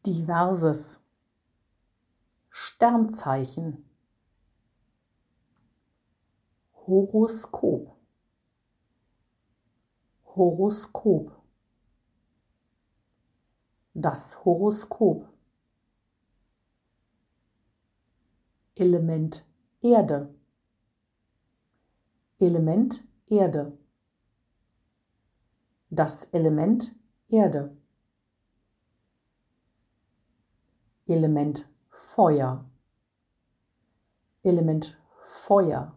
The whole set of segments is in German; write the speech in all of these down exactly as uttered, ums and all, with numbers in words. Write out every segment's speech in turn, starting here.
diverses, Sternzeichen, Horoskop, Horoskop, das Horoskop, Element Erde, Element Erde, das Element Erde, Element Feuer, Element Feuer,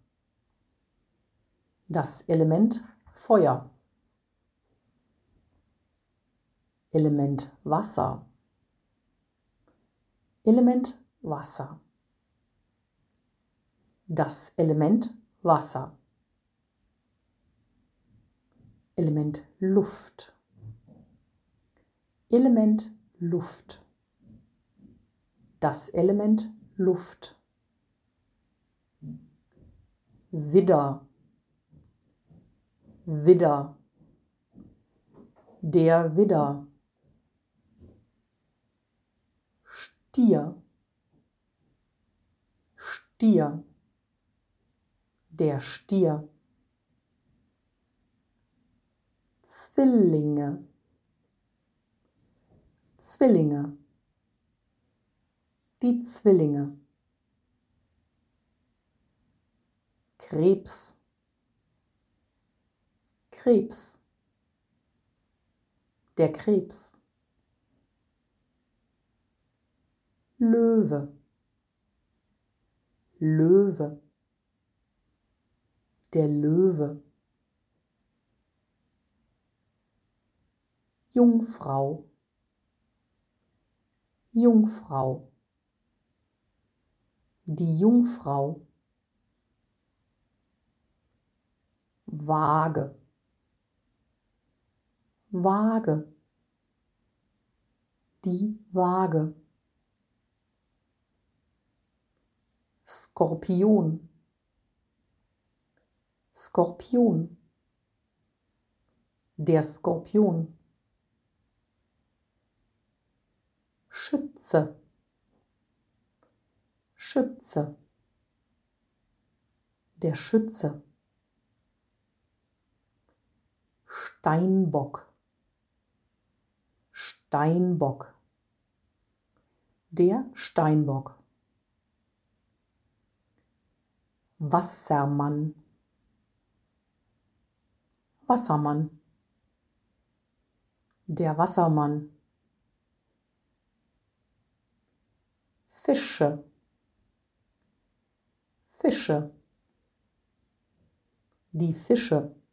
das Element Feuer, Element Wasser, Element Wasser, das Element Wasser, Element Luft, Element Luft, das Element Luft, Widder, Widder, der Widder, Stier, Stier, der Stier, Zwillinge, Zwillinge, die Zwillinge, Krebs, Krebs, der Krebs, Löwe, Löwe, der Löwe, Jungfrau, Jungfrau, die Jungfrau, Waage, Waage, die Waage, Skorpion, Skorpion, der Skorpion, Schütze, Schütze, der Schütze, Steinbock, Steinbock, der Steinbock, Wassermann, Wassermann, der Wassermann, Fische, Fische, die Fische,